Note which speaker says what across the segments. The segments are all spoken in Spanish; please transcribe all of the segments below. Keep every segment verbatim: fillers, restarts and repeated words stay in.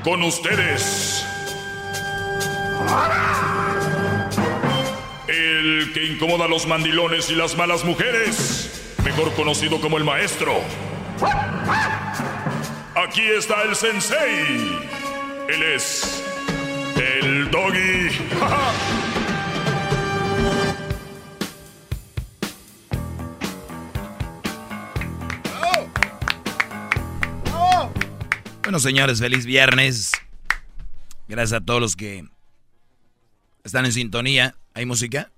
Speaker 1: con ustedes. El que incomoda a los mandilones y las malas mujeres, mejor conocido como el maestro. Aquí está el sensei. Él es el Doggy.
Speaker 2: Bueno, señores, feliz viernes. Gracias a todos los que están en sintonía. ¿Hay música?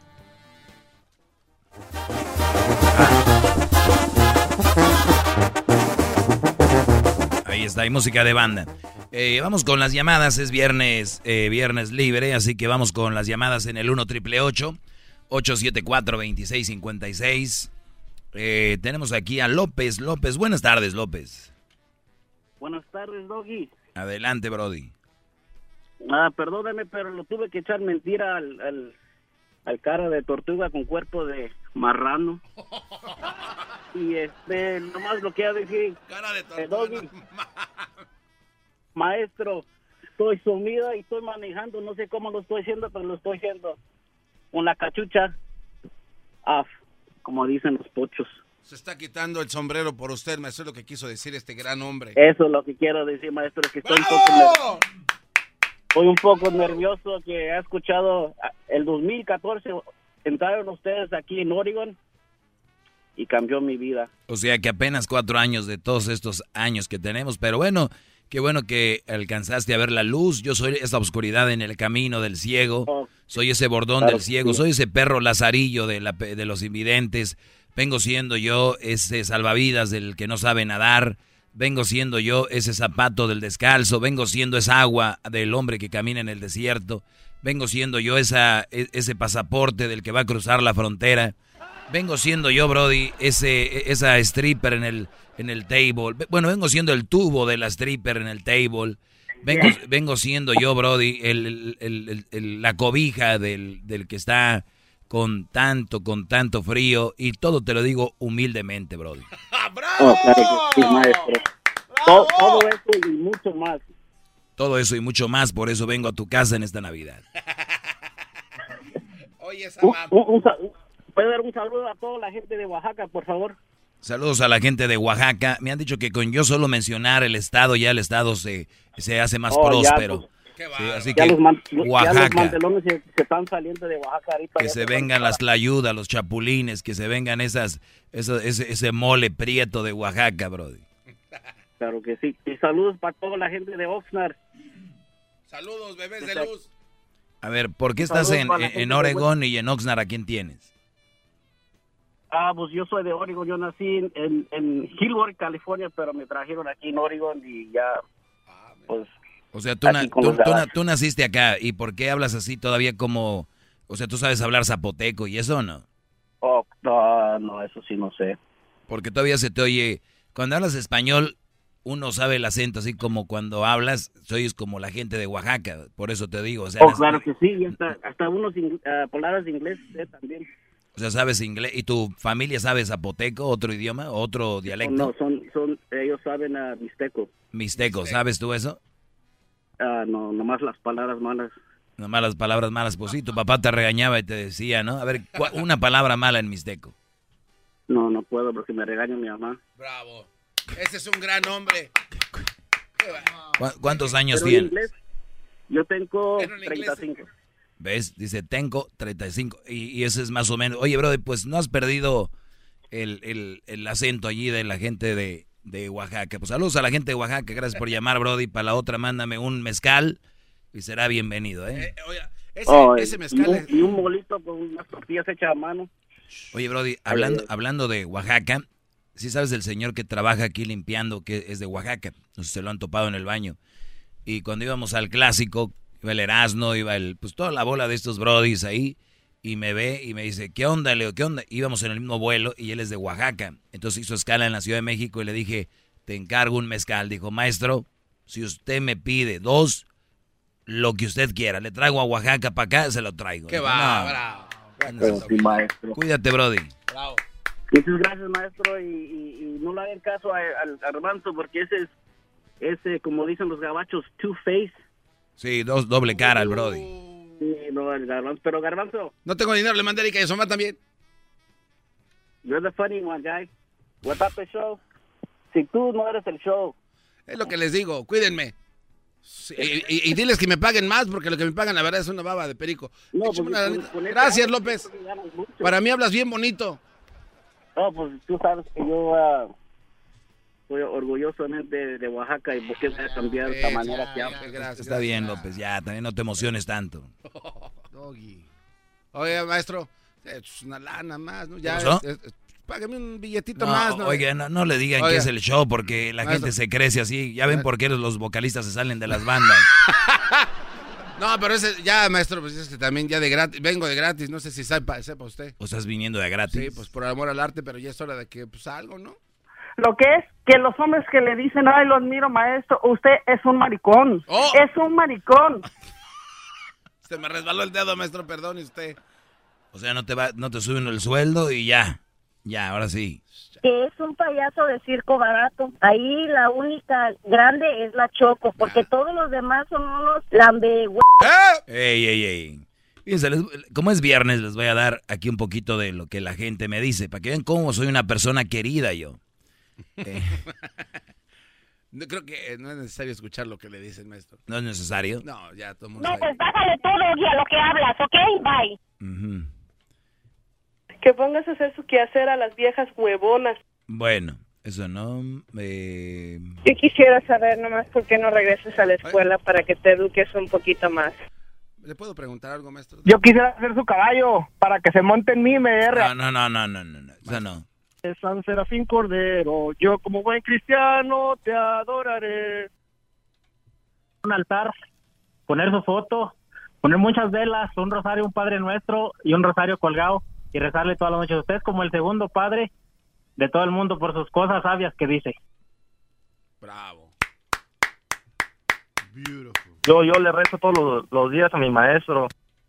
Speaker 2: Ah. Ahí está, hay música de banda. Eh, vamos con las llamadas, es viernes, eh, viernes libre, así que vamos con las llamadas en el uno triple ocho, ocho siete cuatro, dos seis cinco seis. Eh, tenemos aquí a López. López, buenas tardes, López.
Speaker 3: Buenas tardes, Doggy.
Speaker 2: Adelante, Brody.
Speaker 3: Ah, perdóname, pero lo tuve que echar mentira al, al, al cara de tortuga con cuerpo de marrano. Y este, nomás lo que decir,
Speaker 4: cara de tortuga,
Speaker 3: eh, Doggy, maestro, estoy sumida y estoy manejando, no sé cómo lo estoy haciendo, pero lo estoy haciendo con la cachucha af, como dicen los pochos.
Speaker 4: Se está quitando el sombrero por usted, maestro, es lo que quiso decir este gran hombre.
Speaker 3: Eso es lo que quiero decir, maestro, es que estoy un poco, ner- estoy un poco nervioso, que he escuchado el dos mil catorce, entraron ustedes aquí en Oregon y cambió mi vida.
Speaker 2: O sea que apenas cuatro años de todos estos años que tenemos, pero bueno, qué bueno que alcanzaste a ver la luz. Yo soy esa oscuridad en el camino del ciego, oh, soy ese bordón claro, del ciego, sí. Soy ese perro lazarillo de, la, de los invidentes. Vengo siendo yo ese salvavidas del que no sabe nadar. Vengo siendo yo ese zapato del descalzo. Vengo siendo esa agua del hombre que camina en el desierto. Vengo siendo yo esa, ese pasaporte del que va a cruzar la frontera. Vengo siendo yo, Brody, ese, esa stripper en el, en el table. Bueno, vengo siendo el tubo de la stripper en el table. Vengo, vengo siendo yo, Brody, el, el, el, el, el, la cobija del, del que está... con tanto, con tanto frío, y todo te lo digo humildemente, Brody.
Speaker 3: ¡Bravo! Oh, claro que sí, maestro. Todo, todo eso y mucho más.
Speaker 2: Todo eso y mucho más, por eso vengo a tu casa en esta Navidad.
Speaker 3: Oye, esa un, un, un, ¿puede dar un saludo a toda la gente de Oaxaca, por favor?
Speaker 2: Saludos a la gente de Oaxaca. Me han dicho que con yo solo mencionar el estado, ya el estado se, se hace más oh, próspero. Ya, pues. Sí, así
Speaker 3: ya
Speaker 2: que
Speaker 3: los man,
Speaker 2: Oaxaca,
Speaker 3: ya los mantelones se, se están saliendo de Oaxaca ahorita.
Speaker 2: Que se vengan las tlayudas, los chapulines, que se vengan esas, esas ese, ese mole prieto de Oaxaca, brody.
Speaker 3: Claro que sí. Y saludos para toda la gente de Oxnard.
Speaker 4: Saludos, bebés de luz.
Speaker 2: A ver, ¿por qué estás en, en Oregón y en Oxnard? ¿A quién tienes?
Speaker 3: Ah, pues yo soy de Oregon. Yo nací en, en, en Hillsborough, California, pero me trajeron aquí en Oregon y ya, pues...
Speaker 2: O sea, tú, na, tú, tú, tú naciste acá, ¿y por qué hablas así todavía como... O sea, ¿tú sabes hablar zapoteco y eso o no?
Speaker 3: Oh, no, no, eso sí no sé.
Speaker 2: Porque todavía se te oye... Cuando hablas español, uno sabe el acento, así como cuando hablas, soy como la gente de Oaxaca, por eso te digo. O sea,
Speaker 3: oh, las... claro que sí, y hasta, hasta unos uh, palabras de inglés eh, también.
Speaker 2: O sea, ¿sabes inglés? ¿Y tu familia sabe zapoteco, otro idioma, otro dialecto?
Speaker 3: No, son, son ellos saben uh, mixteco.
Speaker 2: Mixteco, ¿sabes tú eso?
Speaker 3: Uh, no, nomás las palabras malas.
Speaker 2: Nomás las palabras malas, pues sí, tu papá te regañaba y te decía, ¿no? A ver, una palabra mala en mixteco.
Speaker 3: No, no puedo porque me regaña mi mamá.
Speaker 4: Bravo, ese es un gran hombre.
Speaker 2: ¿Cu- ¿Cuántos años
Speaker 3: Pero
Speaker 2: tienes?
Speaker 3: En inglés, yo tengo treinta y cinco.
Speaker 2: ¿Ves? Dice, tengo treinta y cinco. Y, y ese es más o menos. Oye, brother, pues no has perdido el, el, el acento allí de la gente de... de Oaxaca. Pues saludos a la gente de Oaxaca, gracias por llamar, Brody. Para la otra, mándame un mezcal y será bienvenido, ¿eh?
Speaker 4: eh oye, ese,
Speaker 3: oh,
Speaker 4: ese mezcal...
Speaker 3: Y un, y un bolito con unas tortillas hechas a mano.
Speaker 2: Oye, Brody, hablando, hablando de Oaxaca, ¿sí sabes del señor que trabaja aquí limpiando, que es de Oaxaca? No sé si se lo han topado en el baño. Y cuando íbamos al clásico, iba el Erasmo, iba el, pues toda la bola de estos Brodis ahí, y me ve y me dice, ¿qué onda, Leo? ¿Qué onda? Íbamos en el mismo vuelo y él es de Oaxaca. Entonces hizo escala en la Ciudad de México y le dije, te encargo un mezcal. Dijo, maestro, si usted me pide dos, lo que usted quiera. Le traigo a Oaxaca para acá, se lo traigo.
Speaker 4: ¡Qué
Speaker 2: Dijo,
Speaker 4: va,
Speaker 2: no,
Speaker 4: bravo!
Speaker 3: Pero sí, maestro.
Speaker 2: Cuídate, Brody.
Speaker 4: Bravo.
Speaker 3: Muchas gracias, maestro, y, y, y no le hagan caso a, al Armando porque ese es ese, como dicen los gabachos, two-face.
Speaker 2: Sí, dos, doble cara el Brody.
Speaker 3: Sí, no, el Garbanzo. Pero Garbanzo.
Speaker 4: No tengo dinero, le mandé a Erika y a Omar también.
Speaker 3: You're the funny one, guy. What up the show? Si tú no eres el show.
Speaker 4: Es lo que les digo, cuídenme. Sí, y, y, y diles que me paguen más, porque lo que me pagan, la verdad, es una baba de perico.
Speaker 3: No, pues,
Speaker 4: una...
Speaker 3: con, con
Speaker 4: Gracias, López. Para mí hablas bien bonito.
Speaker 3: No, pues tú sabes que yo uh, soy orgullosamente de, de Oaxaca y porque voy a cambiar de esta manera
Speaker 4: ya,
Speaker 3: que
Speaker 4: ya,
Speaker 3: hablo.
Speaker 4: gracias,
Speaker 2: Está bien, López, ya, también no te emociones tanto.
Speaker 4: Doggy. Oye, maestro, es una lana más, ¿no? Ya,
Speaker 2: ¿Qué pasó?
Speaker 4: es, es, págame un billetito
Speaker 2: No,
Speaker 4: más, ¿no?
Speaker 2: oiga, no, no le digan
Speaker 4: Oiga.
Speaker 2: que es el show porque la
Speaker 4: Maestro.
Speaker 2: gente se crece así. Ya ven
Speaker 4: Maestro.
Speaker 2: por qué los vocalistas se salen de las bandas.
Speaker 4: No, pero ese, ya, maestro, pues es que también ya de gratis, vengo de gratis, no sé si sepa, sepa usted.
Speaker 2: ¿O estás viniendo de gratis?
Speaker 4: Sí, pues por amor al arte, pero ya es hora de que, pues algo, ¿no?
Speaker 5: Lo que es que los hombres que le dicen, ay, lo admiro, maestro, usted es un maricón.
Speaker 4: Oh.
Speaker 5: Es un maricón.
Speaker 4: Se me resbaló el dedo, maestro, perdone usted.
Speaker 2: O sea, no te va, no te suben el sueldo y ya. Ya, ahora sí.
Speaker 6: Que es un payaso de circo barato. Ahí la única grande es la Choco, porque todos los demás son unos lambe.
Speaker 4: ¡Eh!
Speaker 2: Ey, ey, ey. Fíjense, les- como es viernes, les voy a dar aquí un poquito de lo que la gente me dice, para que vean cómo soy una persona querida yo. Eh,
Speaker 4: No, creo que eh, no es necesario escuchar lo que le dicen, maestro.
Speaker 2: ¿No es necesario?
Speaker 4: No, ya todo el mundo
Speaker 6: No,
Speaker 4: sabe.
Speaker 6: pues bájale todo y a lo que hablas, ¿ok? Bye.
Speaker 2: Ujú.
Speaker 7: Que pongas a hacer su quehacer a las viejas huevonas.
Speaker 2: Bueno, eso no... Eh,
Speaker 7: Yo quisiera saber nomás por qué no regresas a la escuela para que te eduques un poquito más.
Speaker 4: ¿Le puedo preguntar algo, maestro?
Speaker 5: Yo quisiera ser su caballo para que se monte en mí y me erre.
Speaker 2: no, no, no, no, no, no, no, eso no.
Speaker 5: San Serafín Cordero, yo como buen cristiano te adoraré. Un altar, poner su foto, poner muchas velas, un rosario, un Padre Nuestro y un rosario colgado y rezarle toda la noche. Usted es como el segundo padre de todo el mundo por sus cosas sabias que dice.
Speaker 4: Bravo. Beautiful.
Speaker 5: Yo yo le rezo todos los, los días a mi maestro.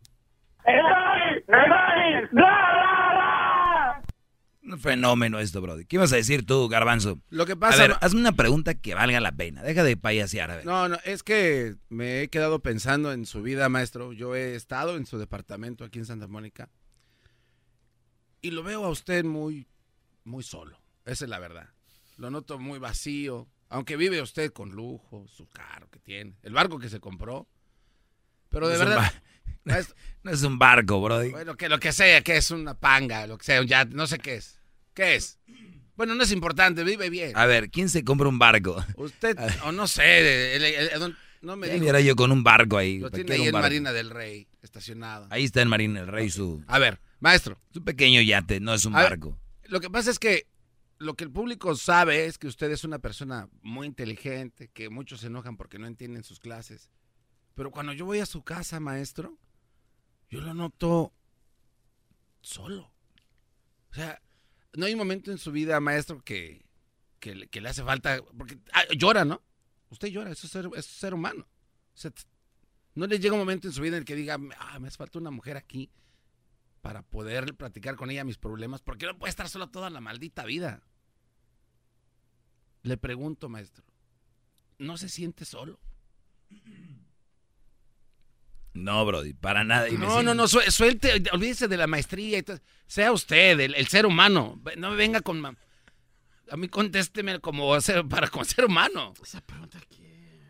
Speaker 2: Un fenómeno esto, Brody. ¿Qué ibas a decir tú, Garbanzo?
Speaker 4: Lo que
Speaker 2: A
Speaker 4: pasa...
Speaker 2: ver,
Speaker 4: ma-
Speaker 2: hazme una pregunta que valga la pena. Deja de payasear, a ver.
Speaker 4: No, no, es que me he quedado pensando en su vida, maestro. Yo he estado en su departamento aquí en Santa Mónica y lo veo a usted muy, muy solo. Esa es la verdad. Lo noto muy vacío, aunque vive usted con lujo, su carro que tiene, el barco que se compró. Pero de
Speaker 2: No es un
Speaker 4: verdad,
Speaker 2: ba-
Speaker 4: maestro,
Speaker 2: No es un barco, Brody.
Speaker 4: bueno, que lo que sea, que es una panga, lo que sea, ya no sé qué es. ¿Qué es? Bueno, no es importante, vive bien.
Speaker 2: A ver, ¿quién se compra un barco?
Speaker 4: Usted, o no sé, el- el- el- no me
Speaker 2: Ya
Speaker 4: dijo.
Speaker 2: viera yo con un barco ahí.
Speaker 4: Lo
Speaker 2: ¿para
Speaker 4: tiene
Speaker 2: qué
Speaker 4: ahí
Speaker 2: era un
Speaker 4: en
Speaker 2: barco?
Speaker 4: Marina del Rey, estacionado.
Speaker 2: Ahí está en Marina el Rey, su,
Speaker 4: A ver, maestro,
Speaker 2: su pequeño yate, no es un
Speaker 4: A ver.
Speaker 2: barco.
Speaker 4: lo que pasa es que lo que el público sabe es que usted es una persona muy inteligente, que muchos se enojan porque no entienden sus clases. Pero cuando yo voy a su casa, maestro, yo lo noto solo. O sea, no hay un momento en su vida, maestro, que, que, le- que le hace falta... Porque ah, llora, ¿no? Usted llora, eso es ser, eso es ser humano. O sea, t- no le llega un momento en su vida en el que diga, ah, me hace falta una mujer aquí para poder platicar con ella mis problemas, porque no puede estar solo toda la maldita vida. Le pregunto, maestro, ¿no se siente solo?
Speaker 2: No, Brody, para nada. Y me
Speaker 4: No,
Speaker 2: siento-
Speaker 4: no, no, su- suelte, olvídese de la maestría y todo. Sea usted, el, el ser humano. No me venga con... ma- A mí contésteme como ser, para como ser humano. Esa pregunta quién.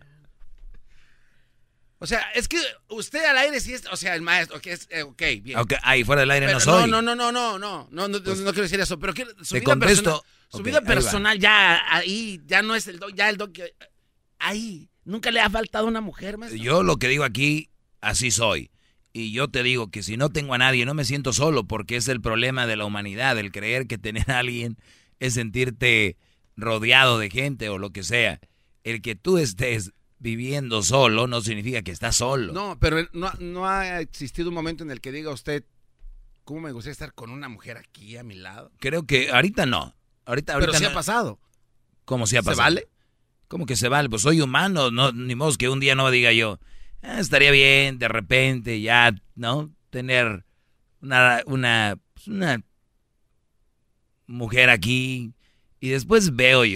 Speaker 4: O sea, es que usted al aire sí es, o sea, el maestro, que es, eh, ok, bien.
Speaker 2: Ok, ahí fuera del aire
Speaker 4: Pero
Speaker 2: no soy.
Speaker 4: no, no, no, no, no, no, no,
Speaker 2: Pues,
Speaker 4: no quiero decir eso, pero que su
Speaker 2: te
Speaker 4: vida
Speaker 2: contesto.
Speaker 4: personal, su
Speaker 2: Ok,
Speaker 4: vida
Speaker 2: ahí va.
Speaker 4: personal ya ahí, ya no es el doc, ya el doc, ahí, nunca le ha faltado una mujer, maestro.
Speaker 2: Yo lo que digo aquí, así soy. Y yo te digo que si no tengo a nadie, no me siento solo, porque es el problema de la humanidad, el creer que tener a alguien es sentirte rodeado de gente o lo que sea. El que tú estés viviendo solo no significa que estás solo.
Speaker 4: No, pero no, no ha existido un momento en el que diga usted, ¿cómo me gustaría estar con una mujer aquí a mi lado?
Speaker 2: Creo que ahorita no. Ahorita,
Speaker 4: Pero
Speaker 2: ahorita
Speaker 4: sí
Speaker 2: no.
Speaker 4: ha pasado.
Speaker 2: ¿Cómo se ha
Speaker 4: ¿Se
Speaker 2: pasado?
Speaker 4: vale?
Speaker 2: ¿Cómo que se vale? Pues soy humano, no, ni modo que un día no diga yo, "Ah, estaría bien de repente ya, ¿no? Tener una, una, pues, una mujer aquí. Y después veo yo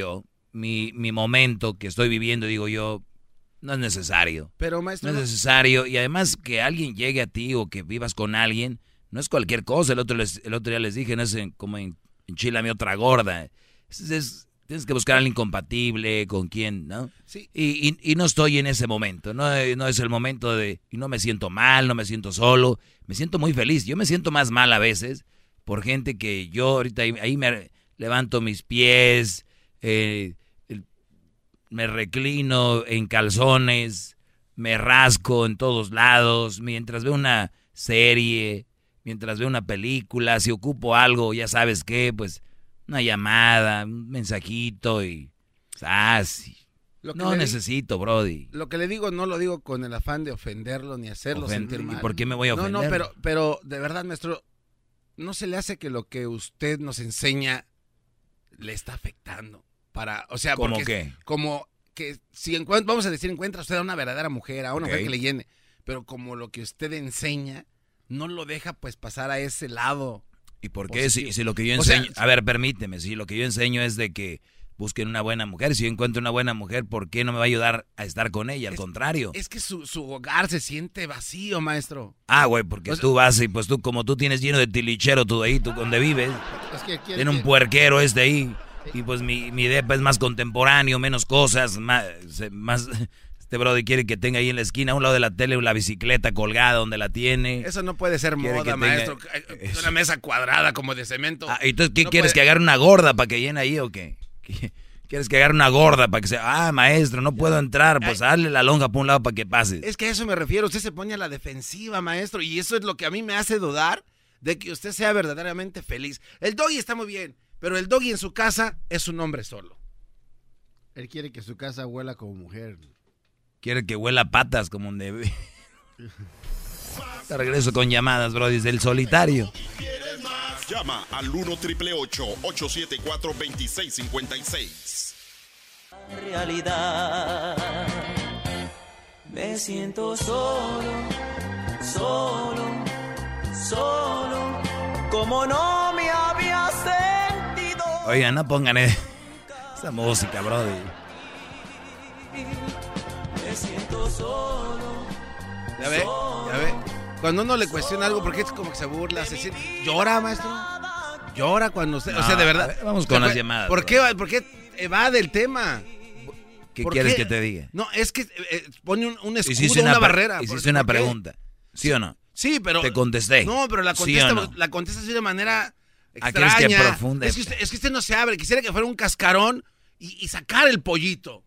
Speaker 2: mi, mi momento que estoy viviendo, digo yo, no es necesario.
Speaker 4: Pero, maestro...
Speaker 2: No es necesario. Y además que alguien llegue a ti o que vivas con alguien, no es cualquier cosa. El otro, les, el otro día les dije, no es en, como en, en Chile, mi otra gorda. Es, es, tienes que buscar a alguien compatible, con quien, ¿no?
Speaker 4: Sí.
Speaker 2: Y, y, y no estoy en ese momento. No, no es el momento de... Y no me siento mal, no me siento solo. Me siento muy feliz. Yo me siento más mal a veces por gente que yo ahorita ahí, ahí me levanto mis pies, eh, el, me reclino en calzones, me rasco en todos lados, mientras veo una serie, mientras veo una película, si ocupo algo, ya sabes qué, pues una llamada, un mensajito y... Ah, sí. No necesito, di- Brody.
Speaker 4: Lo que le digo no lo digo con el afán de ofenderlo ni hacerlo
Speaker 2: Ofend-
Speaker 4: sentir mal.
Speaker 2: ¿Y por qué me voy a ofender?
Speaker 4: No, no, pero, pero de verdad, maestro, ¿no se le hace que lo que usted nos enseña le está afectando? Para, o sea,
Speaker 2: ¿Cómo
Speaker 4: porque
Speaker 2: qué?
Speaker 4: Como que si encuent- vamos a decir, encuentra usted a una verdadera mujer, a una
Speaker 2: Ok.
Speaker 4: mujer que le llene, pero como lo que usted enseña no lo deja pues pasar a ese lado.
Speaker 2: ¿Y por qué? Si,
Speaker 4: positivo.
Speaker 2: si lo que yo
Speaker 4: O sea,
Speaker 2: enseño... a ver, permíteme, si lo que yo enseño es de que busquen una buena mujer, si yo encuentro una buena mujer, ¿por qué no me va a ayudar a estar con ella? Al
Speaker 4: Es-
Speaker 2: contrario.
Speaker 4: Es que su, su hogar se siente vacío, maestro.
Speaker 2: Ah, güey, porque
Speaker 4: O sea-
Speaker 2: tú vas y pues tú, como tú tienes lleno de tilichero tú ahí, tú donde vives,
Speaker 4: Es que quiere
Speaker 2: tiene un
Speaker 4: que-
Speaker 2: puerquero este ahí, y pues mi, mi depa es más contemporáneo, menos cosas, más, se- más este brother quiere que tenga ahí en la esquina, a un lado de la tele, la bicicleta colgada donde la tiene.
Speaker 4: Eso no puede ser
Speaker 2: Quiere que
Speaker 4: moda,
Speaker 2: tenga-
Speaker 4: maestro.
Speaker 2: Eso.
Speaker 4: Una mesa cuadrada como de cemento.
Speaker 2: Ah, entonces, ¿qué
Speaker 4: No
Speaker 2: quieres?
Speaker 4: puede-
Speaker 2: ¿Que agarre una gorda para que llene ahí o qué? ¿Qué- ¿Quieres que agarre una gorda para que sea, ah, maestro, no puedo entrar? Pues dale la lonja para un lado para que pases.
Speaker 4: Es que a eso me refiero. Usted se pone a la defensiva, maestro. Y eso es lo que a mí me hace dudar de que usted sea verdaderamente feliz. El doggy está muy bien, pero el doggy en su casa es un hombre solo.
Speaker 8: Él quiere que su casa huela como mujer.
Speaker 2: Quiere que huela a patas como un debe. Te regreso con llamadas, bro, desde el solitario.
Speaker 9: Llama al uno triple ocho, ocho siete cuatro, dos seis cinco seis.
Speaker 10: Realidad, me siento solo, solo, solo, como no me había sentido.
Speaker 2: Oigan, no pongan eh, esa música, brody.
Speaker 10: Me siento solo.
Speaker 4: Ya ve, ya ve. Cuando uno le cuestiona algo, porque es como que se burla, se siente... ¿Llora, maestro? ¿Llora cuando usted...?
Speaker 2: No,
Speaker 4: o sea, de
Speaker 2: a
Speaker 4: verdad.
Speaker 2: ver, vamos con
Speaker 4: ¿Se
Speaker 2: las
Speaker 4: fue-
Speaker 2: llamadas,
Speaker 4: ¿Por
Speaker 2: bro.
Speaker 4: qué, ¿Por qué evade el tema?
Speaker 2: ¿Qué
Speaker 4: ¿Por
Speaker 2: quieres
Speaker 4: qué?
Speaker 2: que te diga?
Speaker 4: No, es que eh, pone un, un escudo,
Speaker 2: Hiciste
Speaker 4: una,
Speaker 2: una, pre-
Speaker 4: barrera.
Speaker 2: Hiciste
Speaker 4: ¿Por-
Speaker 2: una
Speaker 4: por qué?
Speaker 2: pregunta, ¿sí o no?
Speaker 4: Sí, pero...
Speaker 2: Te contesté.
Speaker 4: No, pero la
Speaker 2: ¿Sí
Speaker 4: contesta,
Speaker 2: o no?
Speaker 4: la contesta así de manera
Speaker 2: Ah,
Speaker 4: extraña.
Speaker 2: ¿quieres que profunde?
Speaker 4: Es que, usted, es que usted no se abre. Quisiera que fuera un cascarón y, y sacar el pollito.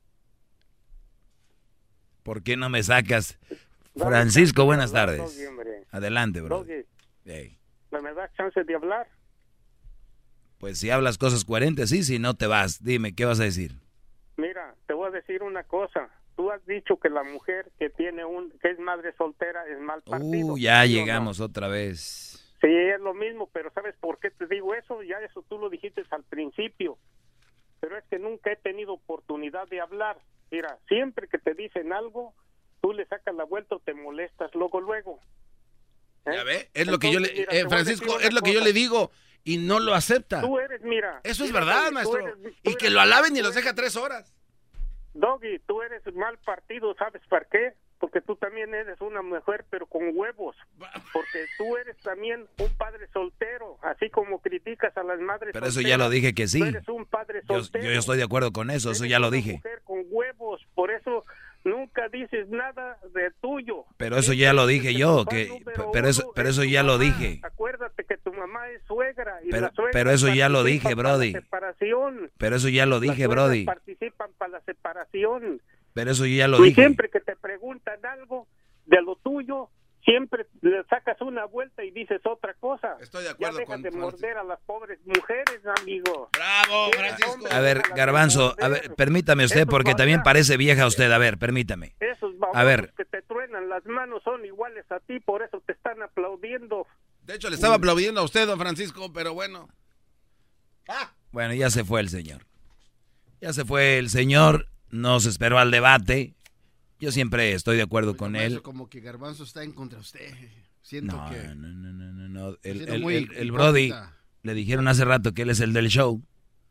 Speaker 2: ¿Por qué no me sacas? Francisco, buenas
Speaker 11: Doggy,
Speaker 2: tardes.
Speaker 11: hombre.
Speaker 2: Adelante, bro.
Speaker 11: Doggy,
Speaker 2: Hey.
Speaker 11: ¿me me das chance de hablar?
Speaker 2: Pues si hablas cosas coherentes, sí, si no te vas. Dime, ¿qué vas a decir?
Speaker 11: Mira, te voy a decir una cosa. Tú has dicho que la mujer que tiene un que es madre soltera es mal partido.
Speaker 2: Uh, ya
Speaker 11: ¿sí o no?
Speaker 2: llegamos otra vez.
Speaker 11: Sí, es lo mismo, pero ¿sabes por qué te digo eso? Ya eso tú lo dijiste al principio. Pero es que nunca he tenido oportunidad de hablar. Mira, siempre que te dicen algo, tú le sacas la vuelta o te molestas luego, luego. ¿Eh?
Speaker 4: ¿Ya ve? Es lo que yo le...
Speaker 11: Entonces, mira,
Speaker 4: eh,
Speaker 11: te voy a
Speaker 4: Francisco,
Speaker 11: decir una
Speaker 4: es lo que yo
Speaker 11: cosa.
Speaker 4: le digo y no lo acepta.
Speaker 11: Tú eres, mira.
Speaker 4: Eso es
Speaker 11: mira,
Speaker 4: verdad,
Speaker 11: Doggy,
Speaker 4: maestro.
Speaker 11: tú eres- tú
Speaker 4: Y
Speaker 11: eres-
Speaker 4: que lo alaben y
Speaker 11: tú
Speaker 4: los
Speaker 11: eres-
Speaker 4: deja tres horas.
Speaker 11: Doggy, tú eres mal partido, ¿sabes por qué? Porque tú también eres una mujer, pero con huevos. Porque tú eres también un padre soltero, así como criticas a las madres
Speaker 2: Pero eso
Speaker 11: solteras.
Speaker 2: ya lo dije que sí.
Speaker 11: Tú eres un padre
Speaker 2: Yo,
Speaker 11: soltero.
Speaker 2: yo estoy de acuerdo con eso, eso
Speaker 11: Eres
Speaker 2: ya lo
Speaker 11: una
Speaker 2: dije.
Speaker 11: mujer con huevos, por eso nunca dices nada de tuyo.
Speaker 2: Pero eso ya lo dije
Speaker 11: Siempre
Speaker 2: yo,
Speaker 11: tu papá
Speaker 2: que
Speaker 11: número
Speaker 2: pero eso
Speaker 11: uno
Speaker 2: pero
Speaker 11: es
Speaker 2: eso
Speaker 11: tu
Speaker 2: ya lo
Speaker 11: mamá.
Speaker 2: dije.
Speaker 11: Acuérdate que tu mamá es suegra y
Speaker 2: Pero-
Speaker 11: la suegra
Speaker 2: pero eso ya lo
Speaker 11: participa
Speaker 2: dije,
Speaker 11: para
Speaker 2: Brody.
Speaker 11: la separación.
Speaker 2: Pero eso ya lo
Speaker 11: Las
Speaker 2: dije,
Speaker 11: suegras
Speaker 2: Brody.
Speaker 11: participan para la separación.
Speaker 2: Pero eso yo ya lo
Speaker 11: Y
Speaker 2: dije.
Speaker 11: siempre que te preguntan algo de lo tuyo, siempre le sacas una vuelta y dices otra cosa.
Speaker 4: Estoy de acuerdo
Speaker 11: ya dejas
Speaker 4: con
Speaker 11: de
Speaker 4: Francisco.
Speaker 11: morder a las pobres mujeres, amigo.
Speaker 4: Bravo,
Speaker 11: Eres
Speaker 4: Francisco.
Speaker 11: hombre,
Speaker 2: A ver,
Speaker 11: déjalas de
Speaker 2: Garbanzo, a ver,
Speaker 11: morder.
Speaker 2: permítame usted
Speaker 11: Esos
Speaker 2: porque también
Speaker 11: babosos-
Speaker 2: parece vieja usted, a ver, permítame.
Speaker 11: Esos babosos
Speaker 2: A ver.
Speaker 11: que te truenan las manos son iguales a ti, por eso te están aplaudiendo.
Speaker 4: De hecho, le estaba aplaudiendo a usted, don Francisco, pero bueno. Ah,
Speaker 2: Bueno, ya se fue el señor. Ya se fue el señor, no se esperó al debate. Yo siempre estoy de acuerdo con
Speaker 8: Maestro,
Speaker 2: él.
Speaker 8: como que Garbanzo está en contra de usted. Siento
Speaker 2: No,
Speaker 8: que...
Speaker 2: no, no, no, no, no. El,
Speaker 8: siento
Speaker 2: el-
Speaker 8: muy
Speaker 2: el- el Brody,
Speaker 8: hipócrita.
Speaker 2: le dijeron hace rato que él es el del show.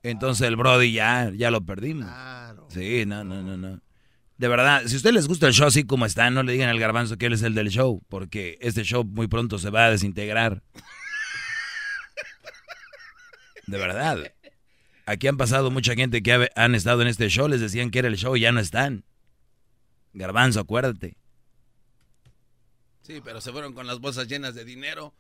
Speaker 2: Entonces el Brody ya, ya lo perdimos.
Speaker 8: Claro.
Speaker 2: Sí, no, no, no, no. De verdad, si a ustedes les gusta el show así como está, no le digan al Garbanzo que él es el del show, porque este show muy pronto se va a desintegrar. De verdad. Aquí han pasado mucha gente que ha, han estado en este show, les decían que era el show y ya no están. Garbanzo, acuérdate.
Speaker 4: Sí, pero se fueron con las bolsas llenas de dinero.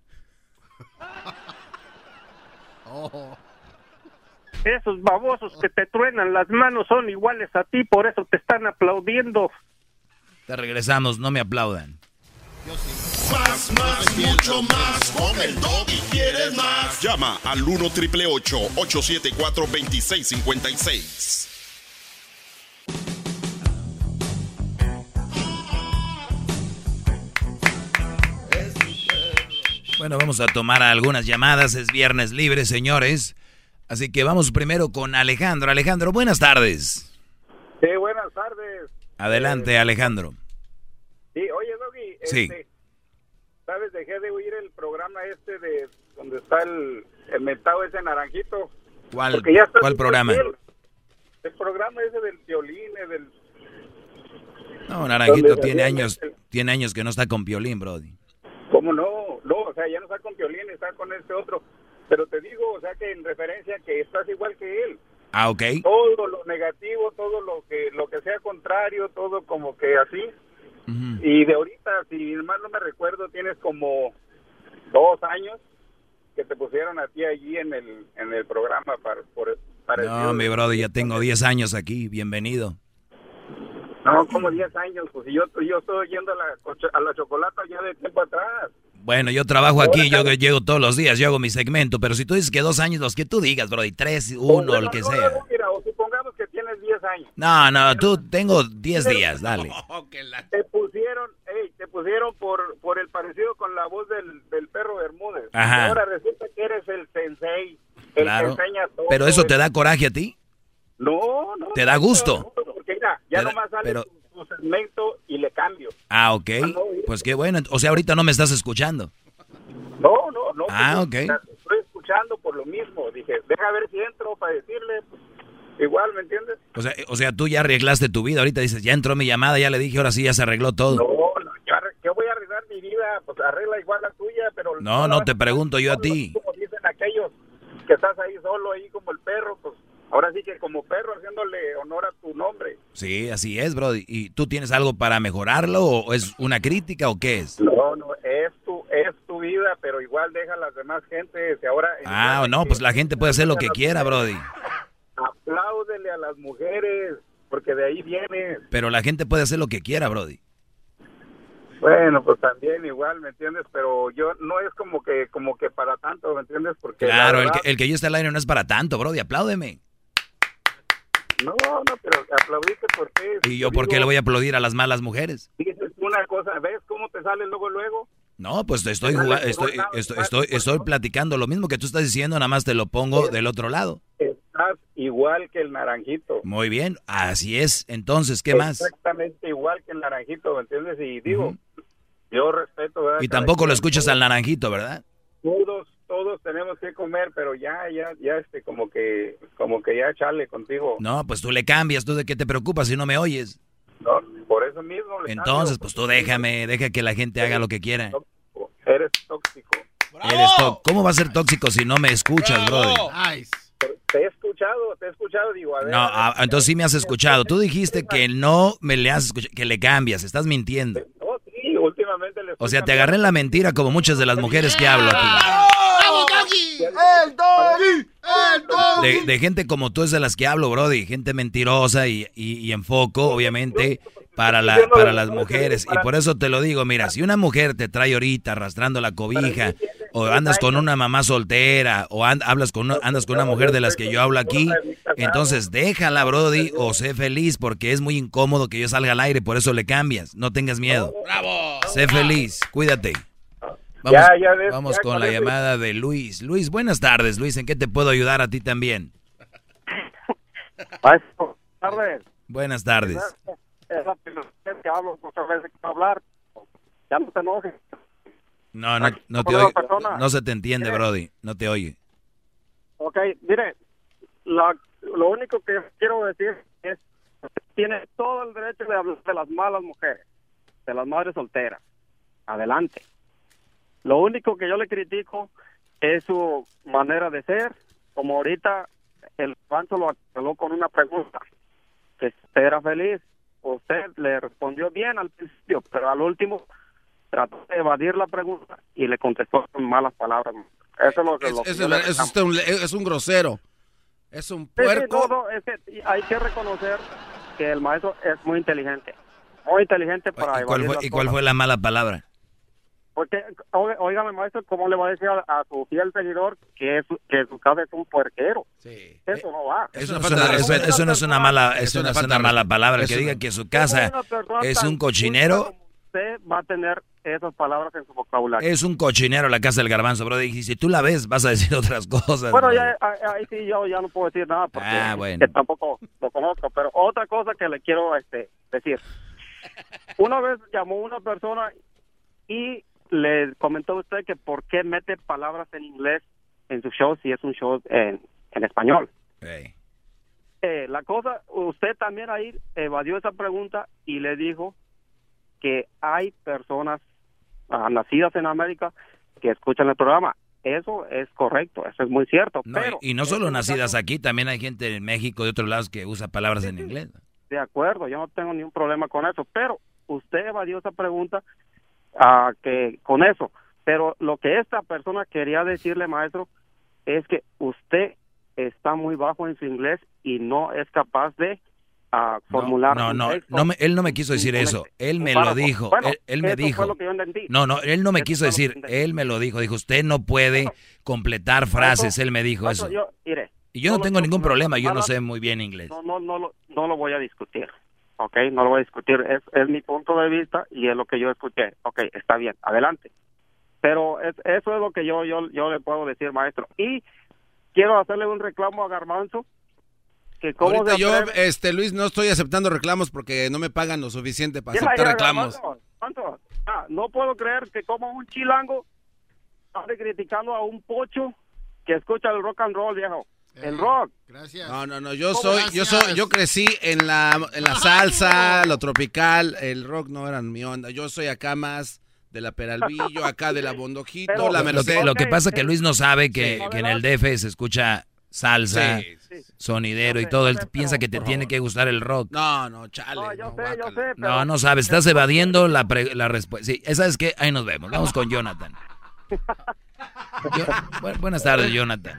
Speaker 8: Oh.
Speaker 11: Esos babosos que te truenan las manos son iguales a ti, por eso te están aplaudiendo.
Speaker 2: Te regresamos, no me aplaudan.
Speaker 9: Más, más, mucho más. Con el Doggy quieres más. Llama al uno triple ocho, ocho siete cuatro, dos seis cinco seis.
Speaker 2: Bueno, vamos a tomar algunas llamadas. Es viernes libre, señores. Así que vamos primero con Alejandro. Alejandro, buenas tardes.
Speaker 12: Sí, buenas tardes.
Speaker 2: Adelante,
Speaker 12: eh,
Speaker 2: Alejandro.
Speaker 12: Sí, oye, Doggy,
Speaker 2: Sí.
Speaker 12: este, ¿sabes? Dejé de oír el programa este de donde está el, el mentado ese naranjito.
Speaker 2: ¿Cuál,
Speaker 12: Porque ya está
Speaker 2: ¿cuál
Speaker 12: súper
Speaker 2: programa?
Speaker 12: fiel. El programa ese del violín, eh, del...
Speaker 2: No, Naranjito
Speaker 12: ¿Dónde
Speaker 2: tiene
Speaker 12: salía?
Speaker 2: años, tiene años que no está con Piolín, Brody.
Speaker 12: ¿Cómo no? No, o sea, ya no está con violín, está con este otro. Pero te digo, o sea, que en referencia que estás igual que él.
Speaker 2: Ah, ok.
Speaker 12: Todo lo negativo, todo lo que lo que sea contrario, todo como que así.
Speaker 2: Uh-huh.
Speaker 12: Y de ahorita, si mal no me recuerdo, tienes como dos años que te pusieron a ti allí en el en el programa para por parecido.
Speaker 2: No, mi Brody, ya tengo diez años aquí, bienvenido.
Speaker 12: No, como diez años, pues si yo yo estoy yendo a la coche- a la chocolata ya de tiempo atrás.
Speaker 2: Bueno, yo trabajo aquí, yo llego todos los días, yo hago mi segmento, pero si tú dices que dos años, los que tú digas, Brody, tres, uno,
Speaker 12: Bueno,
Speaker 2: el que
Speaker 12: no,
Speaker 2: sea.
Speaker 12: no, mira, o supongamos que tienes diez años.
Speaker 2: No, no, tú tengo diez días, dale.
Speaker 12: Te pusieron, hey, te pusieron por por el parecido con la voz del, del perro Bermúdez.
Speaker 2: Ajá.
Speaker 12: Ahora resulta que eres el sensei, el
Speaker 2: Claro.
Speaker 12: que enseña todo.
Speaker 2: Pero eso
Speaker 12: el-
Speaker 2: te da coraje a ti,
Speaker 12: No, no.
Speaker 2: te da gusto.
Speaker 12: no, porque mira, ya
Speaker 2: Te da-
Speaker 12: nomás sale
Speaker 2: pero-
Speaker 12: tu, tu segmento y le cambio.
Speaker 2: Ah, ok. Pues qué bueno, o sea, ahorita no me estás escuchando.
Speaker 12: No, no, no.
Speaker 2: Ah,
Speaker 12: pues,
Speaker 2: ok.
Speaker 12: Estoy escuchando por lo mismo. Dije, deja ver si entro para decirle. Pues, igual, ¿me entiendes?
Speaker 2: O sea, o sea, tú ya arreglaste tu vida, ahorita dices, ya entró mi llamada, ya le dije, ahora sí, ya se arregló todo.
Speaker 12: No, no, yo, arre- yo voy a arreglar mi vida, pues arregla igual la tuya, pero...
Speaker 2: No, no te pregunto yo a ti.
Speaker 12: Como dicen aquellos que estás ahí solo, ahí como el perro, pues ahora sí que como perro haciéndole honor a tu nombre.
Speaker 2: Sí, así es, Brody. ¿Y tú tienes algo para mejorarlo o es una crítica o qué es?
Speaker 12: No, no, es tu, es tu vida, pero igual deja a las demás gente, si ahora...
Speaker 2: Ah, no, pues la gente puede hacer lo que quiera, Brody.
Speaker 12: Apláudele a las mujeres, porque de ahí viene.
Speaker 2: Pero la gente puede hacer lo que quiera, Brody.
Speaker 12: Bueno, pues también igual, ¿me entiendes? Pero yo no es como que como que para tanto, ¿me entiendes? Porque la
Speaker 2: Claro, el
Speaker 12: verdad-
Speaker 2: que, el que yo esté al aire no es para tanto, Brody, apláudeme.
Speaker 12: No, no, pero aplaudiste porque...
Speaker 2: ¿Y yo por qué le voy a aplaudir a las malas mujeres?
Speaker 12: Dices una cosa, ¿ves cómo te sale luego, luego?
Speaker 2: No, pues te estoy, juga- estoy, estoy, estoy, estoy platicando lo mismo que tú estás diciendo, nada más te lo pongo del otro lado.
Speaker 12: Estás igual que el naranjito.
Speaker 2: Muy bien, así es. Entonces, ¿qué más?
Speaker 12: Exactamente igual que el naranjito, ¿me entiendes? Y digo, yo respeto, ¿verdad?
Speaker 2: Y
Speaker 12: Cada
Speaker 2: tampoco lo
Speaker 12: quien,
Speaker 2: escuchas al naranjito, ¿verdad?
Speaker 12: Todos, todos tenemos que comer, pero ya, ya, ya, este, como que, como que ya chale contigo.
Speaker 2: No, pues tú le cambias, ¿tú de qué te preocupas si no me oyes?
Speaker 12: No, por eso mismo. le
Speaker 2: Entonces,
Speaker 12: cambio,
Speaker 2: pues tú déjame, deja que la gente haga lo que quiera.
Speaker 12: Eres tóxico.
Speaker 2: Eres tó- ¿Cómo va a ser tóxico si no me escuchas, Brody?
Speaker 12: Te he escuchado, te he escuchado, digo, a ver.
Speaker 2: No, ah, entonces sí me has escuchado. Tú dijiste que no me le has escuchado, que le cambias, estás mintiendo.
Speaker 12: No, sí, últimamente le
Speaker 2: O sea, te agarré en la mentira como muchas de las mujeres que hablo aquí.
Speaker 8: ¡Vamos, Doggy! ¡El Doggy! ¡El Doggy!
Speaker 2: De, de gente como tú es de las que hablo, Brody. Gente mentirosa y, y, y enfoco, obviamente, para, la, para las mujeres. Y por eso te lo digo, mira, si una mujer te trae ahorita arrastrando la cobija, o andas con una mamá soltera, o and- hablas con una- andas con una mujer de las que yo hablo aquí, entonces déjala, Brody, o sé feliz, porque es muy incómodo que yo salga al aire, por eso le cambias. No tengas miedo.
Speaker 4: ¡Bravo!
Speaker 2: Sé feliz, cuídate. Vamos,
Speaker 12: Ya, ya ves,
Speaker 2: vamos
Speaker 12: ya
Speaker 2: con
Speaker 12: con
Speaker 2: la
Speaker 12: eso-
Speaker 2: llamada de Luis. Luis, buenas tardes, Luis. ¿En qué te puedo ayudar a ti también?
Speaker 11: Buenas tardes.
Speaker 2: Buenas tardes.
Speaker 11: Es la primera vez que hablo, muchas veces que hablar. Ya no te enojes.
Speaker 2: No, no, no te
Speaker 11: Hola,
Speaker 2: oye.
Speaker 11: persona.
Speaker 2: No se te entiende,
Speaker 11: Mire.
Speaker 2: Brody. No te oye.
Speaker 11: Ok, mire,
Speaker 13: la, lo único que quiero decir es que tiene todo el derecho de hablar de las malas mujeres, de las madres solteras. Adelante. Lo único que yo le critico es su manera de ser, como ahorita el Pancho lo aclaró con una pregunta, que usted era feliz, usted le respondió bien al principio, pero al último trató de evadir la pregunta y le contestó con malas palabras. Eso es lo que,
Speaker 4: es,
Speaker 13: lo que
Speaker 4: es,
Speaker 13: yo le
Speaker 4: es,
Speaker 13: reclamo.
Speaker 4: usted un, es un grosero, es un
Speaker 13: Sí, sí,
Speaker 4: puerco.
Speaker 13: no, no, es que hay que reconocer que el maestro es muy inteligente, muy inteligente para
Speaker 2: ¿Y cuál
Speaker 13: evadir
Speaker 2: fue,
Speaker 13: las
Speaker 2: y cuál
Speaker 13: cosas.
Speaker 2: fue la mala palabra?
Speaker 13: Porque, oí- óigame, maestro, ¿cómo le va a decir a, a su fiel seguidor que, es, que su casa es un puerquero?
Speaker 4: Sí.
Speaker 13: Eso no va.
Speaker 2: Eso, no es una, eso, eso no es una mala, eso no es una mala palabra. El que diga que su casa
Speaker 13: ¿Cómo una persona
Speaker 2: es
Speaker 13: tan
Speaker 2: un cochinero,
Speaker 13: culta como usted va a tener esas palabras en su vocabulario?
Speaker 2: es un cochinero la casa del garbanzo, bro. Y si tú la ves, vas a decir otras cosas.
Speaker 13: Bueno,
Speaker 2: bro.
Speaker 13: ya, ahí ahí sí yo ya no puedo decir nada porque
Speaker 2: Ah, bueno.
Speaker 13: que tampoco lo conozco. Pero otra cosa que le quiero este, decir. Una vez llamó una persona y le comentó a usted que por qué mete palabras en inglés en su show si es un show en, en español.
Speaker 2: Hey.
Speaker 13: Eh, la cosa, usted también ahí evadió esa pregunta y le dijo que hay personas ah, nacidas en América que escuchan el programa. Eso es correcto, eso es muy cierto.
Speaker 2: No,
Speaker 13: pero
Speaker 2: y, y no solo nacidas aquí, también hay gente en México de otros lados que usa palabras en inglés.
Speaker 13: De acuerdo, yo no tengo ningún problema con eso, pero usted evadió esa pregunta ah, que con eso. Pero lo que esta persona quería decirle, maestro, es que usted está muy bajo en su inglés y no es capaz de ah, formular.
Speaker 2: No,
Speaker 13: un
Speaker 2: no,
Speaker 13: texto.
Speaker 2: no me- él no me quiso decir eso. Él me
Speaker 13: Bueno,
Speaker 2: lo dijo.
Speaker 13: bueno,
Speaker 2: él, él me
Speaker 13: eso
Speaker 2: dijo.
Speaker 13: fue lo que yo entendí.
Speaker 2: No, no, él no me
Speaker 13: Eso
Speaker 2: quiso
Speaker 13: fue lo que
Speaker 2: decir.
Speaker 13: yo entendí.
Speaker 2: Él me lo dijo. Dijo, usted no puede completar frases. Él me dijo
Speaker 13: Maestro,
Speaker 2: eso.
Speaker 13: yo, mire,
Speaker 2: Y yo no
Speaker 13: lo-
Speaker 2: tengo ningún
Speaker 13: no-
Speaker 2: problema. Yo no
Speaker 13: nada-
Speaker 2: sé muy bien inglés.
Speaker 13: No, no, no, lo- no lo voy a discutir, ¿ok? No lo voy a discutir, es, es mi punto de vista y es lo que yo escuché, ¿ok? Está bien, adelante. Pero es, eso es lo que yo, yo, yo le puedo decir, maestro. Y quiero hacerle un reclamo a Garbanzo, que cómo
Speaker 4: Ahorita
Speaker 13: se
Speaker 4: yo,
Speaker 13: atreve-
Speaker 4: este Luis, no estoy aceptando reclamos porque no me pagan lo suficiente para
Speaker 13: Mira,
Speaker 4: aceptar
Speaker 13: mira,
Speaker 4: reclamos.
Speaker 13: Garbanzo, Garbanzo, ah, no puedo creer que como un chilango ande criticando a un pocho que escucha el rock and roll, viejo. El rock.
Speaker 14: Gracias.
Speaker 4: No, no, no, yo
Speaker 13: ¿Cómo?
Speaker 4: soy, yo
Speaker 14: Gracias.
Speaker 4: soy, yo crecí en la, en la salsa, lo tropical, el rock no era mi onda. Yo soy acá más de la Peralvillo, acá de la Bondojito,
Speaker 13: Pero-
Speaker 4: la
Speaker 2: Lo, lo que,
Speaker 4: Merced.
Speaker 2: lo que
Speaker 13: Ok,
Speaker 2: pasa es que
Speaker 13: sí.
Speaker 2: Luis no sabe que,
Speaker 13: Sí.
Speaker 2: que en el D F se escucha salsa,
Speaker 4: Sí.
Speaker 2: sonidero
Speaker 13: Yo
Speaker 2: y
Speaker 13: sé,
Speaker 2: todo.
Speaker 13: yo
Speaker 2: Él
Speaker 13: sé,
Speaker 2: piensa
Speaker 13: pero,
Speaker 2: que te
Speaker 13: por
Speaker 2: tiene
Speaker 13: favor.
Speaker 2: que gustar el rock.
Speaker 4: No, no, chale.
Speaker 13: No, yo
Speaker 4: no,
Speaker 13: sé, yo
Speaker 4: guácala.
Speaker 13: sé.
Speaker 2: No,
Speaker 13: pero-
Speaker 2: no sabes, estás evadiendo la, pre- la respuesta. Sí, ¿sabes qué? Ahí nos vemos. Vamos con Jonathan. Yo- bu- buenas tardes, Jonathan.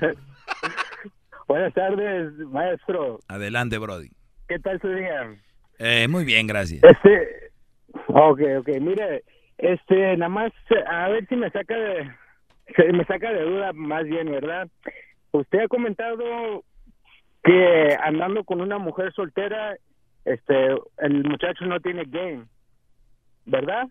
Speaker 5: Buenas tardes, maestro.
Speaker 2: Adelante, Brody.
Speaker 5: ¿Qué tal su día?
Speaker 2: Eh, muy bien, gracias.
Speaker 5: Este, ok, ok, mire, este, nada más, a ver si me saca de, se- me saca de duda más bien, ¿verdad? Usted ha comentado que andando con una mujer soltera, este, el muchacho no tiene game, ¿verdad?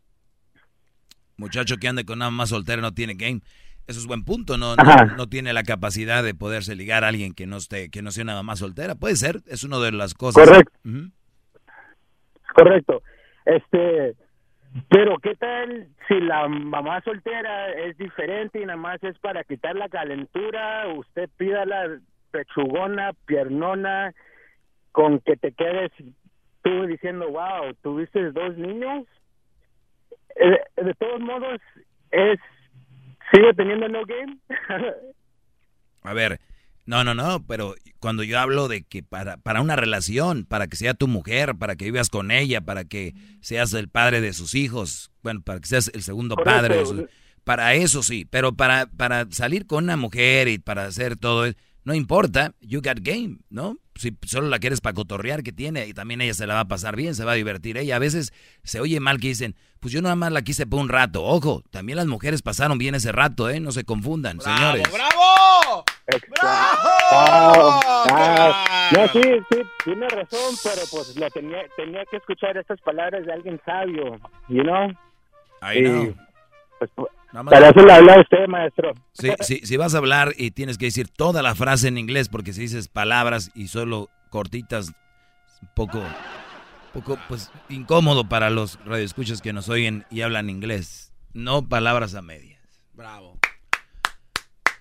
Speaker 2: Muchacho que ande con una mamá soltera no tiene game. Eso es buen punto. No,
Speaker 5: Ajá.
Speaker 2: no, no tiene la capacidad de poderse ligar a alguien que no esté, que no sea una mamá soltera. Puede ser, es una de las cosas.
Speaker 5: Correcto.
Speaker 2: Ujú.
Speaker 5: Correcto. Este, pero ¿qué tal si la mamá soltera es diferente y nada más es para quitar la calentura? Usted pida la pechugona, piernona, con que te quedes tú diciendo, wow, ¿tuviste dos niños? Eh, de todos modos, es ¿sigue teniendo no game?
Speaker 2: A ver, no, no, no, pero cuando yo hablo de que para, para una relación, para que sea tu mujer, para que vivas con ella, para que seas el padre de sus hijos, bueno, para que seas el segundo
Speaker 5: Correcto.
Speaker 2: padre de sus, para eso sí, pero para, para salir con una mujer y para hacer todo eso, no importa, you got game, ¿no? Si solo la quieres para cotorrear, que tiene, y también ella se la va a pasar bien, se va a divertir ella. A veces se oye mal que dicen, pues yo nada más la quise por un rato. Ojo, también las mujeres pasaron bien ese rato, ¿eh? No se confundan, señores.
Speaker 14: ¡Bravo!
Speaker 5: Ah, ah, no, sí, sí, tiene razón, pero pues lo tenía, tenía que escuchar estas palabras de alguien sabio, you know?
Speaker 2: Ahí
Speaker 5: Y,
Speaker 2: no.
Speaker 5: pues,
Speaker 2: Nada más-
Speaker 5: para eso le habla a usted, maestro.
Speaker 2: Sí, sí, si vas a hablar y tienes que decir toda la frase en inglés, porque si dices palabras y solo cortitas, un poco, poco pues incómodo para los radioescuchas que nos oyen y hablan inglés. No palabras a medias.
Speaker 4: Bravo.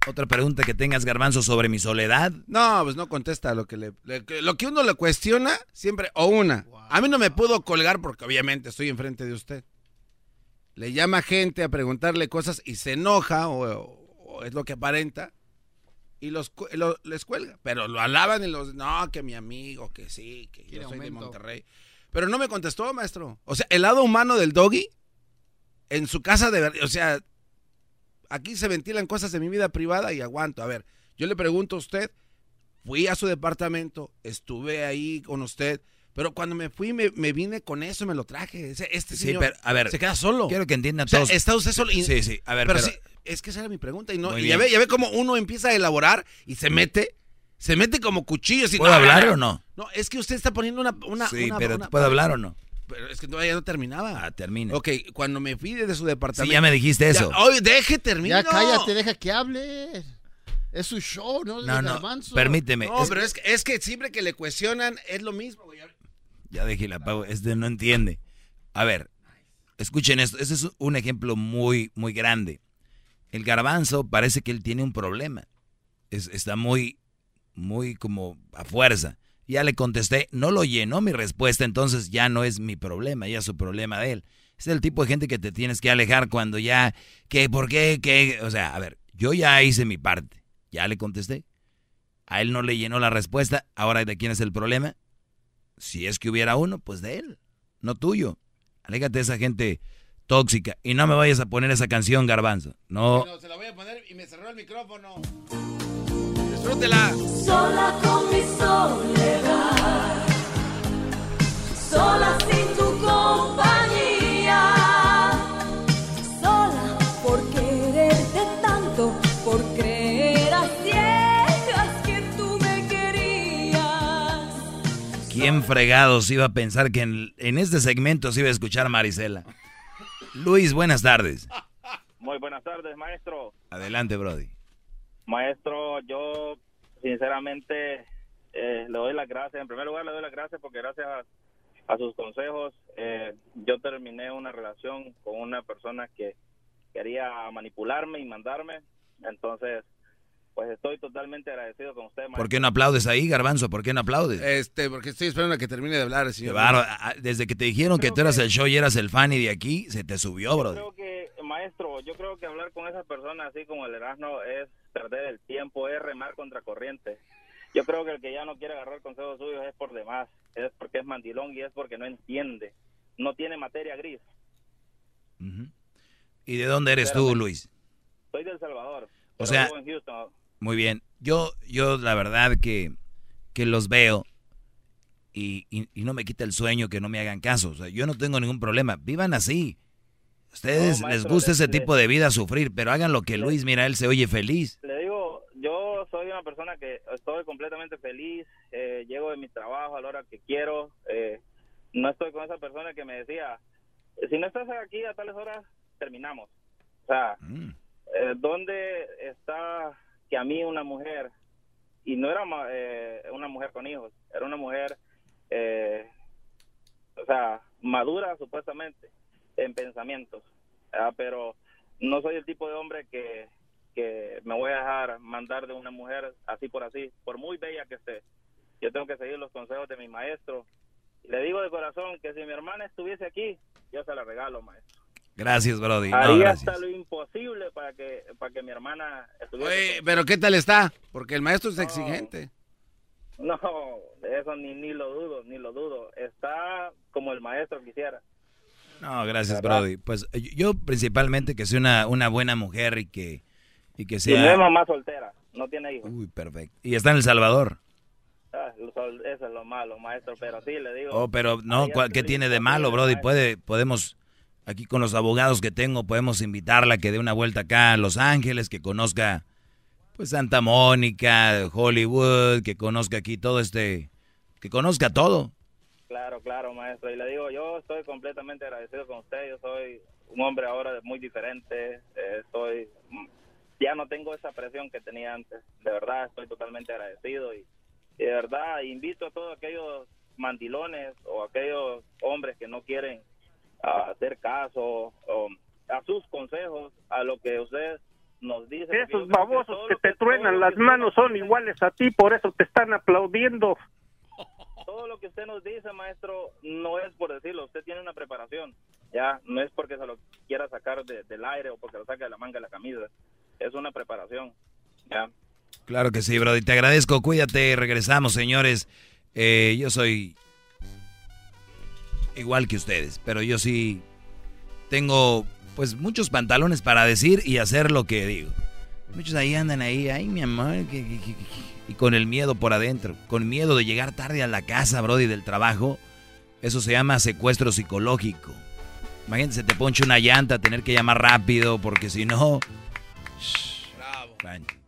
Speaker 2: Otra pregunta que tengas, Garbanzo, sobre mi soledad.
Speaker 4: No, pues no contesta lo que le, le- lo que uno le cuestiona siempre, o una. Wow. A mí no me pudo colgar porque obviamente estoy enfrente de usted. Le llama gente a preguntarle cosas y se enoja, o, o es lo que aparenta, y los lo, les cuelga. Pero lo alaban y los, no, que mi amigo, que sí, que yo soy aumento. de Monterrey. Pero no me contestó, maestro. O sea, el lado humano del Doggy, en su casa de verdad, o sea... Aquí se ventilan cosas de mi vida privada y aguanto. A ver, yo le pregunto a usted, fui a su departamento, estuve ahí con usted, pero cuando me fui me, me vine con eso, me lo traje. Este
Speaker 2: sí,
Speaker 4: señor
Speaker 2: pero, a ver,
Speaker 4: se queda solo.
Speaker 2: Quiero que entiendan
Speaker 4: o sea,
Speaker 2: todos.
Speaker 4: Está usted solo. Y,
Speaker 2: sí, sí, a ver,
Speaker 4: pero,
Speaker 2: pero
Speaker 4: sí, es que esa era mi pregunta. Y, no, y ya, ve, ya ve cómo uno empieza a elaborar y se mete, se mete como cuchillos. Y
Speaker 2: ¿Puedo
Speaker 4: no,
Speaker 2: hablar
Speaker 4: no,
Speaker 2: o no?
Speaker 4: No, es que usted está poniendo una... una
Speaker 2: sí,
Speaker 4: una,
Speaker 2: pero
Speaker 4: una,
Speaker 2: ¿puedo
Speaker 4: una,
Speaker 2: hablar o no?
Speaker 4: Pero es que todavía no terminaba.
Speaker 2: Ah, termina.
Speaker 4: Ok, cuando me fui de su departamento...
Speaker 2: Sí, ya me dijiste eso.
Speaker 4: Ya, oye, deje, termino.
Speaker 8: Ya cállate, deja que hable. Es su show, ¿no?
Speaker 2: No, no,
Speaker 8: Garbanzo.
Speaker 2: permíteme.
Speaker 4: No,
Speaker 2: es
Speaker 4: pero
Speaker 2: que...
Speaker 4: es, que, es que siempre que le cuestionan es lo mismo, güey.
Speaker 2: Ya dejé la pago, este no entiende. A ver, escuchen esto, este es un ejemplo muy, muy grande. El Garbanzo parece que él tiene un problema. Es, está muy, muy como a fuerza. Ya le contesté, no lo llenó mi respuesta, entonces ya no es mi problema, ya es su problema de él. Es el tipo de gente que te tienes que alejar cuando ya, que, ¿por qué? Que, o sea, a ver, yo ya hice mi parte, ya le contesté. A él no le llenó la respuesta, ahora ¿de quién es el problema? Si es que hubiera uno, pues de él, no tuyo. Aléjate de esa gente tóxica y no me vayas a poner esa canción, Garbanzo. No.
Speaker 4: No, se la voy a poner y me cerró el micrófono. Disfrútela.
Speaker 10: Sola con mi soledad, sola sin tu compañía, sola por quererte tanto, por creer a ciegas que tú me querías.
Speaker 2: ¿Quién fregados iba a pensar que en, en este segmento se iba a escuchar a Marisela? Luis, buenas tardes.
Speaker 14: Muy buenas tardes, maestro.
Speaker 2: Adelante, Brody.
Speaker 14: Maestro, yo sinceramente eh, le doy las gracias. En primer lugar, le doy las gracias porque gracias a, a sus consejos eh, yo terminé una relación con una persona que quería manipularme y mandarme. Entonces, pues estoy totalmente agradecido con usted, maestro.
Speaker 2: ¿Por qué no aplaudes ahí, Garbanzo? ¿Por qué no aplaudes?
Speaker 4: Este, porque estoy esperando a que termine de hablar el señor.
Speaker 2: Claro, desde que te dijeron que tú eras el show y eras el fan y de aquí, se te subió, Brody.
Speaker 14: Yo creo que, maestro, yo creo que hablar con esas personas así como el Erasmo es perder el tiempo, es remar contra corriente. Yo creo que el que ya no quiere agarrar consejos suyos es por demás, es porque es mandilón y es porque no entiende, no tiene materia gris.
Speaker 2: Uh-huh. ¿Y de dónde eres Pero, tú, Luis?
Speaker 14: Soy de El Salvador.
Speaker 2: O sea,
Speaker 14: vivo en Houston.
Speaker 2: Muy bien. Yo, yo la verdad que, que los veo y, y, y no me quita el sueño que no me hagan caso. O sea, yo no tengo ningún problema. Vivan así. Ustedes no, maestro, les gusta le, ese le, tipo de vida sufrir, pero hagan lo que le, Luis, mira, él se oye feliz.
Speaker 14: Le digo, yo soy una persona que estoy completamente feliz, eh, llego de mi trabajo a la hora que quiero, eh, no estoy con esa persona que me decía, si no estás aquí a tales horas, terminamos. O sea, mm. eh, ¿dónde está que a mí una mujer, y no era eh, una mujer con hijos, era una mujer, eh, o sea, madura supuestamente, en pensamientos, ¿verdad? Pero no soy el tipo de hombre que, que me voy a dejar mandar de una mujer así por así, por muy bella que esté. Yo tengo que seguir los consejos de mi maestro. Le digo de corazón que si mi hermana estuviese aquí, yo se la regalo, maestro.
Speaker 2: Gracias, Brody. No,
Speaker 14: Haría
Speaker 2: gracias.
Speaker 14: hasta lo imposible para que para que mi hermana estuviese.
Speaker 4: Oye, pero ¿qué tal está? Porque el maestro es no, exigente.
Speaker 14: No, eso ni, ni lo dudo, ni lo dudo. Está como el maestro quisiera.
Speaker 2: No, gracias, Brody. Pues yo principalmente que sea una, una buena mujer y que, y que sea...
Speaker 14: Y no es mamá soltera, no tiene hijos.
Speaker 2: Uy, perfecto. Y está en El Salvador.
Speaker 14: Ah, eso es lo malo, maestro, pero sí, le digo...
Speaker 2: Oh, pero no, ¿qué tiene de malo, Brody? Puede, podemos, aquí con los abogados que tengo, podemos invitarla a que dé una vuelta acá a Los Ángeles, que conozca, pues, Santa Mónica, Hollywood, que conozca aquí todo este... Que conozca todo.
Speaker 14: Claro, claro, maestro. Y le digo, yo estoy completamente agradecido con usted. Yo soy un hombre ahora muy diferente. Eh, estoy, ya no tengo esa presión que tenía antes. De verdad, estoy totalmente agradecido. Y, y de verdad, invito a todos aquellos mandilones o aquellos hombres que no quieren uh, hacer caso um, a sus consejos, a lo que usted nos dice...
Speaker 11: Esos babosos que te truenan las manos son iguales a ti, por eso te están aplaudiendo.
Speaker 14: Todo lo que usted nos dice, maestro, no es por decirlo, usted tiene una preparación, ya, no es porque se lo quiera sacar de, del aire o porque lo saque de la manga de la camisa, es una preparación, ya.
Speaker 2: Claro que sí, Brody, te agradezco, cuídate, regresamos, señores. Eh, yo soy igual que ustedes, pero yo sí tengo, pues, muchos pantalones para decir y hacer lo que digo. Muchos ahí andan ahí, ay, mi amor, que, que, que, que. Y con el miedo por adentro, con miedo de llegar tarde a la casa, Brody, del trabajo. Eso se llama secuestro psicológico. Imagínate, se te ponche una llanta, tener que llamar rápido, porque si no... Bravo.